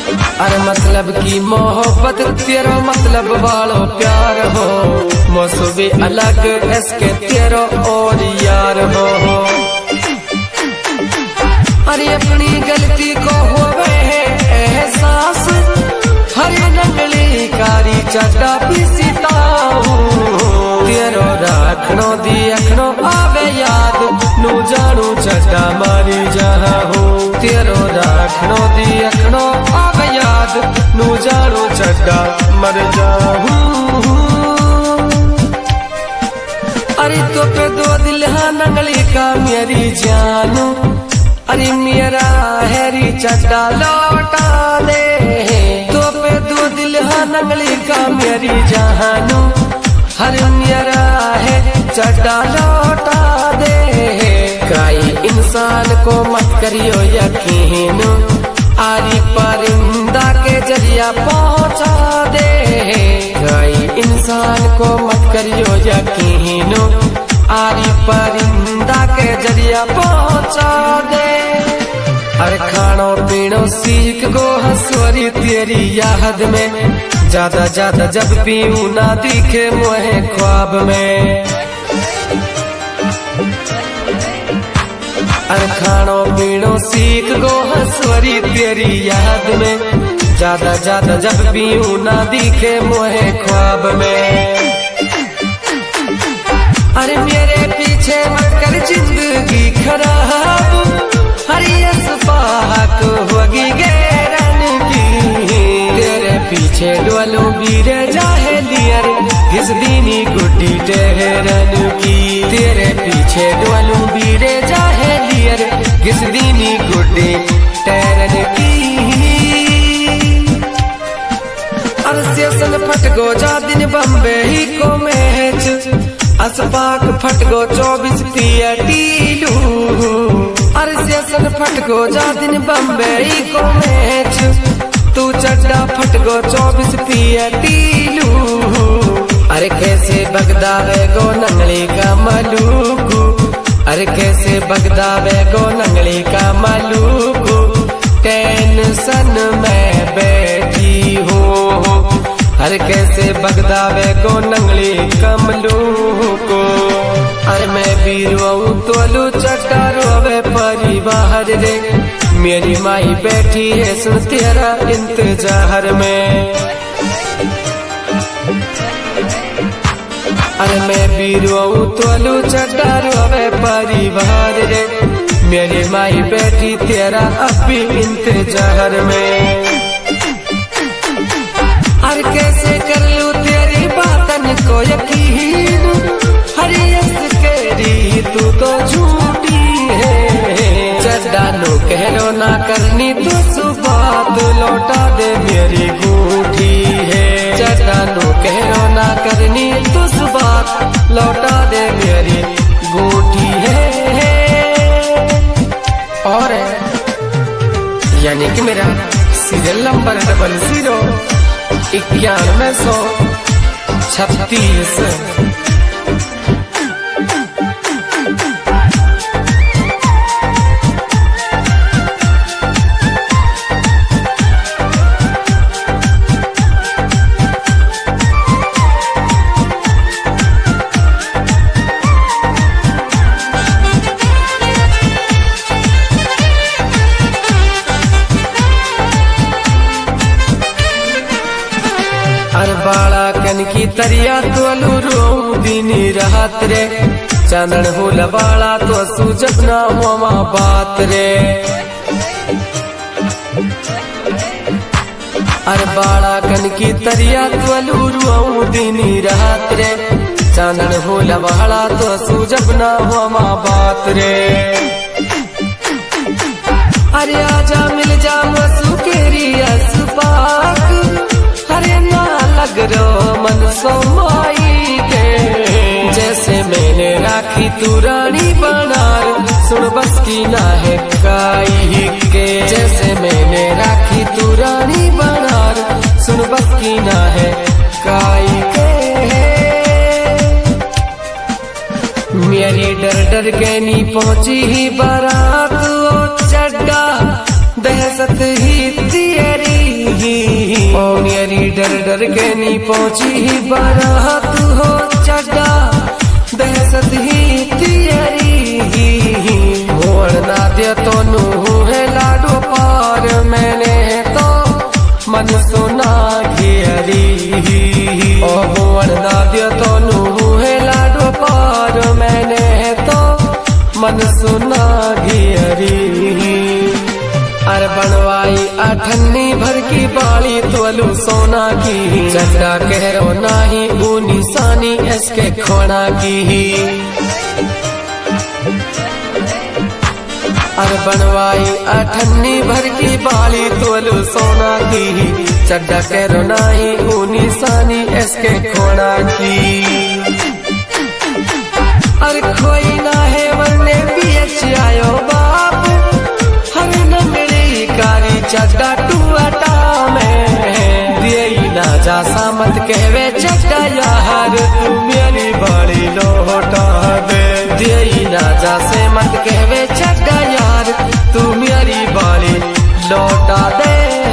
अरे मतलब की मोहब्बत तेरो मतलब वालो प्यार हो, मौसू भी अलग इसके तेरो और यार हो। अरे अपनी गलती को होवे है एहसास, हरे नंगली कारी चड्डा पीसीता तेरो राखनो दी अखनो आवे याद, नू जानू चड्डा मारी जहाँ हूँ। तेरो राखनो दी अखनो आवे याद, नू जानू चड्डा मर जाऊं। अरे तो पे दो दिल हाँ नंगली का मेरी जानू, अरे मेरा हैरी चड्डा लौटा दे। तो पे दो दिल हाँ नंगली का मेरी जानू, हर मेरा है चड्डा लौटा दे। काई इंसान को मत करियो यकीन, आरी परिंदा के जरिया पहुंचा दे। काई इंसान को मत करियो यकीन, आरी परिंदा के जरिया पहुंचा दे। अरे खानो पीनो सीख गो हंसवरी तेरी याद में, ज्यादा ज्यादा जब पीऊं ना दिखे मोहे ख्वाब में। अरे खानो पीनो सीख गो हंसवरी तेरी याद में, ज्यादा ज्यादा जब पीऊं ना दिखे मोहे ख्वाब में। अरे मेरे पीछे मत कर जिंदगी खराब, हरियस पाक होगी गैरन की। तेरे पीछे डोलो बीरे जाहेलियर, घिस दीनी गुड्डी टहरन की। तेरे पीछे डोलो बीरे जाहेलियर, घिस दीनी गुड्डी टहरन की। अरसेसन फट गो जा दिन बम्बे ही को मैच, असपाक फट गो 24 पिया टीलू। अरसेसन फट गो जा दिन बम्बे ही को मैच, तू चड्डा फट गो 24 पिया टीलू। अरे कैसे बगदावे गो नंगली का मलूकू, अरे कैसे बगदावे गो नंगली का मलूकू। टेंशन में बैठी हूँ, अरे कैसे बगदावे गो नंगली कमलू को। अरे मैं भी रोऊं तोलू चड्डा रोवे परिवार रे, मेरी माई बैठी है सुन तेरा इंतजार में। अरे मैं भी रोऊं तोलू चड्डा रोवे परिवार रे, मेरी माई बैठी तेरा अब भी इंतजार में। अरे कैसे कर लूं तेरी बातन को यकीन, हरियस केरी तू तो झूठी है। चड्डा नो कहरो ना करनी तो सुबह तू लौटा दे मेरी गूठी है। चड्डा नो कहरो ना करनी तो सुबह लौटा दे मेरी गूठी है। और यानी कि मेरा सीरियल नंबर 00 9136। बाला कन की तरिया तोलू रोऊं दीनी रात रे, चांदन हो लबाला तो सूजब ना मोमा बात रे। अरे बाला कन की तरिया तोलू रोऊं दीनी रात रे, चांदन हो लबाला तो सूजब ना मोमा बात रे। अरे आजा मिल जा मसू केरी असपाक, अरे ना लग रो मन सोमाई के। जैसे मैंने राखी तू रानी बनार, सुन बस की ना है काई के। जैसे मैंने राखी तू रानी बनार, सुन बस की ना है काई के। मेरी डर डर के नी पहुंची ही बारात, ओ चड्डा दहशत ही तेरी डर के नी पहुंची बारात हो चड्डा दहशत ही तियरी मोड़ ना दे तो नू है लाडो पार मैंने तो मन सुना घेरी ओ मोड़ ना दे तो नू है लाडो पार मैंने तो मन सुना घेरी अर बनवाई अठन्नी भर की बाली तोलू सोना की चड्डा कहरो नाही ऊनी सानी इसके खोना की अर बनवाई अठन्नी भर की बाली तोलू सोना की चड्डा कहरो नाही ऊनी सानी इसके खोना की अर खोई ना है वरने बीच आयो बाप हर नंगड़ी कारी चड्डा टूटा में दिए ना जा सामत कहवे चड्डा यार तू मेरी बड़ी लौटा दे दिए ना जा से मत कहवे चड्डा यार तू मेरी बड़ी लौटा दे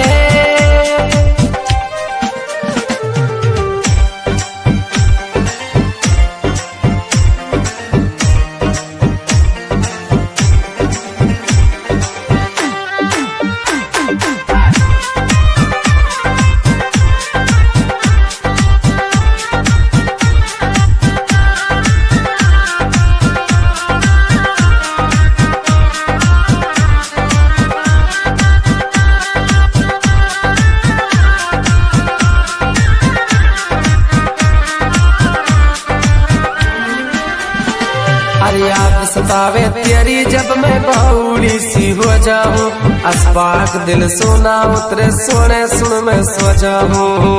अरे याद सतावे तेरी जब मैं बाउली सी हो जाऊं अस्पाक दिल सोना उतरे सोने सुन मैं सो जाऊं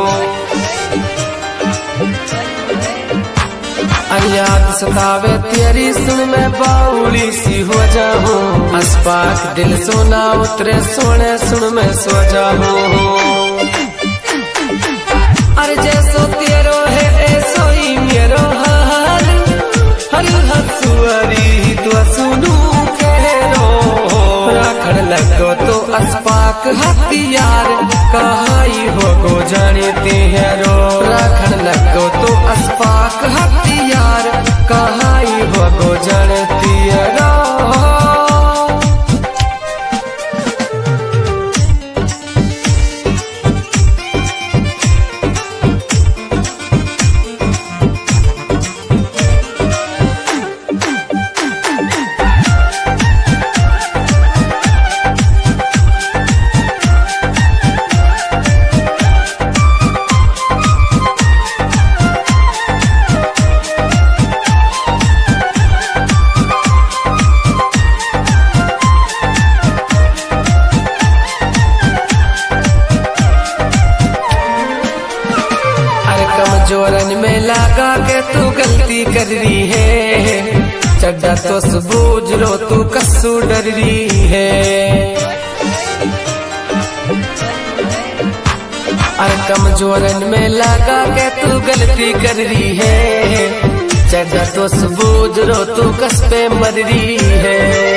अरे याद सतावे तेरी सुन मैं बाउली सी हो जाऊं अस्पाक दिल सोना उतरे सोने सुन मैं सो जाऊं अरे जैसो तेरो है ऐसो ही मेरो हाल हर हसुअरी तो सुनू कहरो राखण लगो तो अस्पाक हथियार कहाई हो गो जानते हेरो राखण लगो तो अस्पाक हथियार कहाई हो गो जानती हेरो जोरन में लगा के तू गलती कर रही है चड्डा तो सबूज रो तू कस्सू डर रही है अरे कमजोरन में लगा के तू गलती कर रही है चड्डा तो सबूज रो तू कस पे मर रही है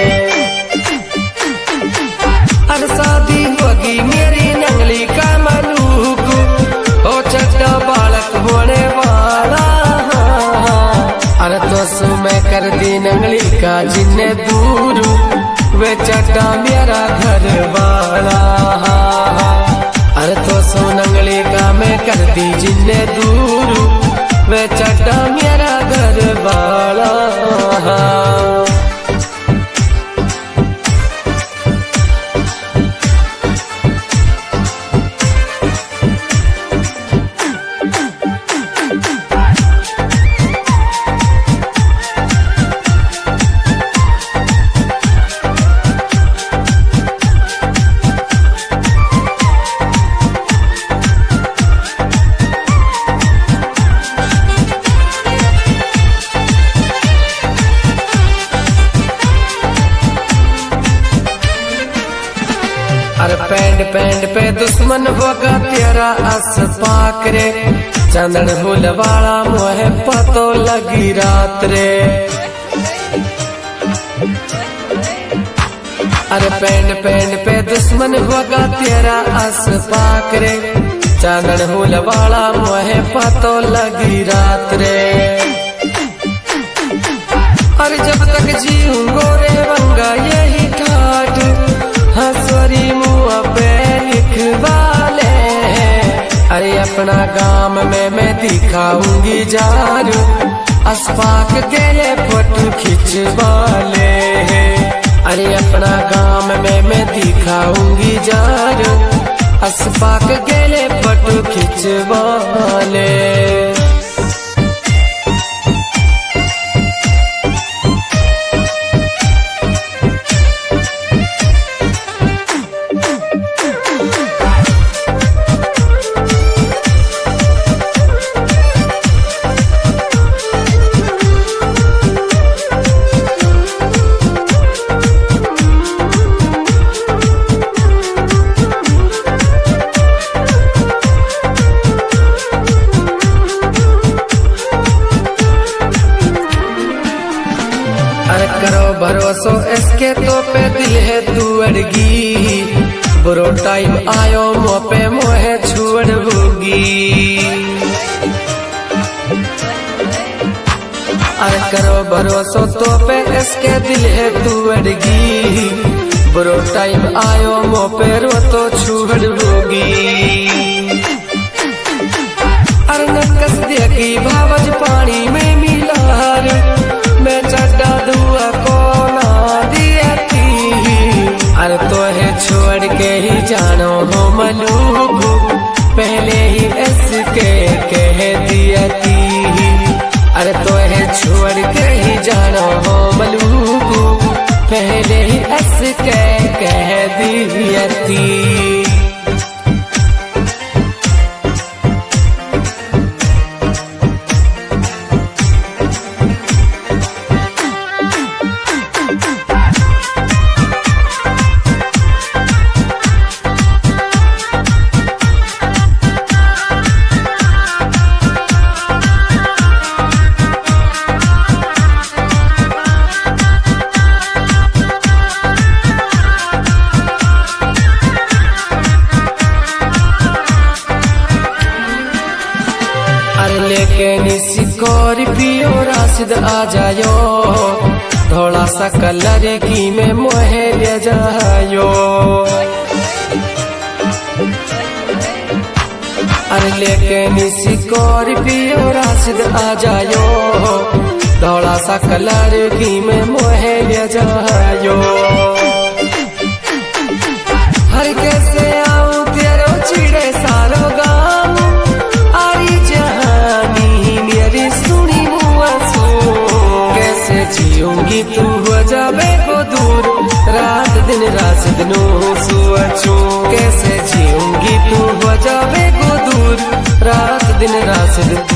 अरे शादी होगी मेरी नंगली का मलूक ओ चड्डा बालक होने वाला अरे तो सु मैं कर दी नंगली का जिन्ने दूर वे चड्डा मेरा घर वाला अरे तो सु नंगली का मैं कर दी जिन्ने दूर वे चड्डा मेरा घर वाला अरे पैंड पे दुश्मन होगा तेरा अस्पाक रे चंदन फूल वाला मोहे पतो लगी रात रे अरे पैंड पे दुश्मन होगा तेरा अस्पाक रे चांदन हुल वाला मोहे पतो लगी रात रे। अरे जब तक जीऊंगो रे बंगा यही ठाट हंसवरी मुँह पे लिखवा ले। अरे अपना गांव में मैं दिखाऊंगी जार अस्पाक गेले फोटो खिंचवा ले। अरे अपना गांव में मैं दिखाऊंगी जार अस्पाक गेले फोटो खिंचवा ले। करो भरोसो इसके तो पे दिल है तू अड़गी बुरो टाइम आयो मुँह पे मोहे छुड़बूगी। अरे करो भरोसो तो पे इसके दिल है तू अड़गी बुरो टाइम आयो मुँह पे रो तो छुड़बूगी। अरे नकस देखी भावज पानी में मिलार मैं चड्डा दुआ को ना दिया थी। अरे तो है छोड़ के ही जानो हो मलूक पहले ही इसके कह दिया थी। अरे तो है छोड़ के ही जानो हो मलूक पहले ही इसके कह दिया थी। लेके स्कॉर्पियो राशिद आ जायो थोड़ा सा कलर की में मोहे ले जायो। अरे लेके स्कॉर्पियो राशिद आ जायो थोड़ा सा कलर की में मोहे ले जायो। हर कैसे आऊं तेरो चिड़े सारो गाँव आरी जहानी मेरी सुनी हुआ सो। कैसे जीऊंगी तू हो जावे को दूर रात दिन राशिद नो सोचूं। कैसे जीऊंगी तू हो जावे को दूर रात दिन राशिद